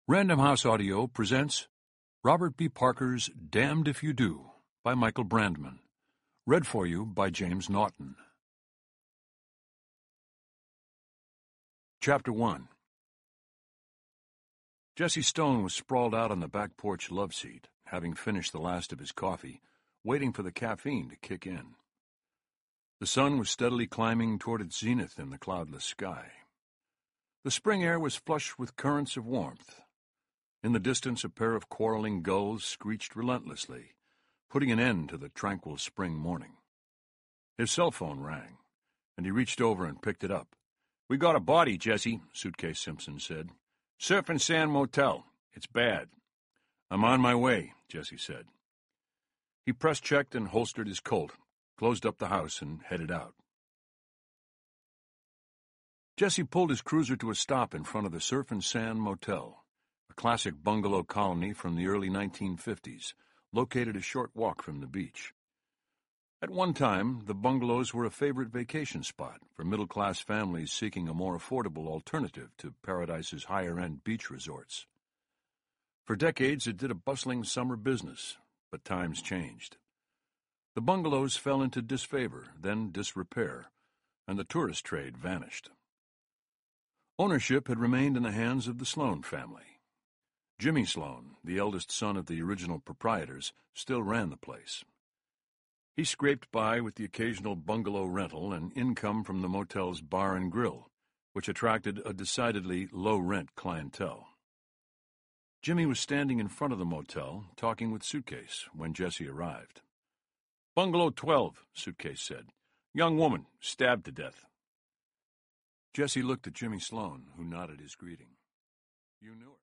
Random House Audio presents Robert B. Parker's Damned If You Do by Michael Brandman. Read for you by James Naughton. Chapter 1. Jesse Stone was sprawled out on the back porch love seat, having finished the last of his coffee, waiting for the caffeine to kick in. The sun was steadily climbing toward its zenith in the cloudless sky. The spring air was flush with currents of warmth. In the distance, a pair of quarreling gulls screeched relentlessly, putting an end to the tranquil spring morning. His cell phone rang, and he reached over and picked it up. "We got a body, Jesse," Suitcase Simpson said. "Surf and Sand Motel. It's bad." "I'm on my way," Jesse said. He press-checked and holstered his Colt, closed up the house, and headed out. Jesse pulled his cruiser to a stop in front of the Surf and Sand Motel, a classic bungalow colony from the early 1950s, located a short walk from the beach. At one time, the bungalows were a favorite vacation spot for middle-class families seeking a more affordable alternative to Paradise's higher-end beach resorts. For decades, it did a bustling summer business, but times changed. The bungalows fell into disfavor, then disrepair, and the tourist trade vanished. Ownership had remained in the hands of the Sloan family. Jimmy Sloan, the eldest son of the original proprietors, still ran the place. He scraped by with the occasional bungalow rental and income from the motel's bar and grill, which attracted a decidedly low-rent clientele. Jimmy was standing in front of the motel, talking with Suitcase, when Jesse arrived. "Bungalow 12, Suitcase said. "Young woman, stabbed to death." Jesse looked at Jimmy Sloan, who nodded his greeting. "You knew her."